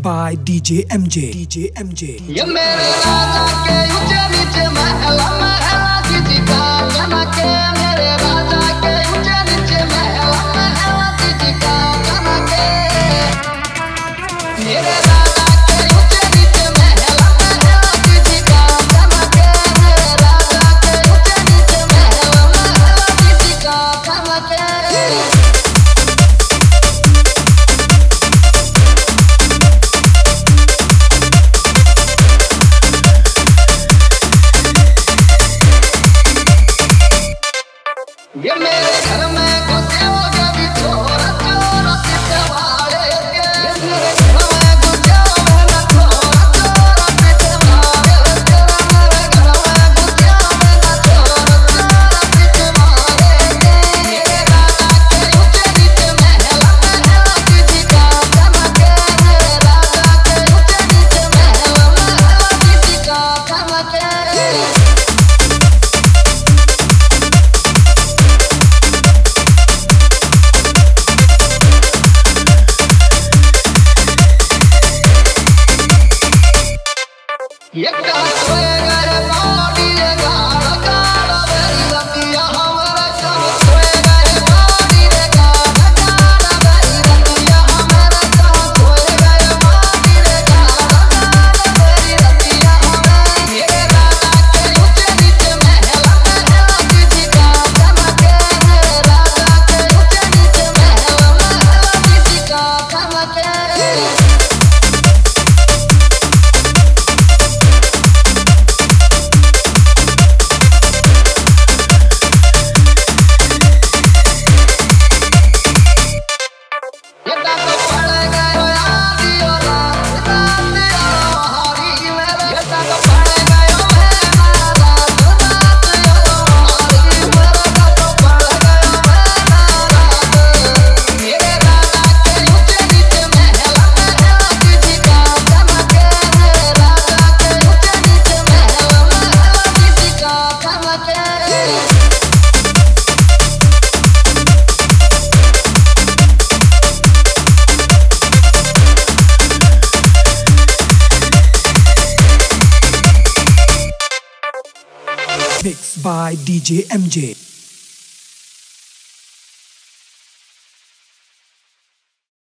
by DJ MJ. DJ MJ. ये मेरे राजा के ऊंचे नीचे महल महल किसी का गाना के मेरे राजा के ऊंचे नीचे महल महल किसी का गाना के मेरे राजा के ऊंचे नीचे महल महल किसी का गाना के मेरे राजा के ऊंचे नीचे महल महल किसी का गाना के ये मेरे घर में घुसे हो जब चोरा चोरा पीछे मारे के मेरे घर में घुसे हो ना चोरा चोरा पीछे मारे के मेरे घर में घुसे हो ना चोरा चोरा पीछे मारे के मेरे राजा के ऊंचे नीचे महल महल किसी का गाना के मेरे राजा के ऊंचे नीचे महल महल किसी का गाना के ये क्या सोएगा रे बाड़ी रे गाड़ा गाड़ा मेरी रतिया हमारा क्या सोएगा रे बाड़ी रे गाड़ा गाड़ा मेरी रतिया हमारा क्या सोएगा रे बाड़ी रे गाड़ा गाड़ा मेरी रतिया हमारा मेरे राजा के ऊंचे नीचे महल महल किसी का गाना के मेरे राजा के ऊंचे नीचे महल महल किसी का गाना के Mixed by DJ MJ.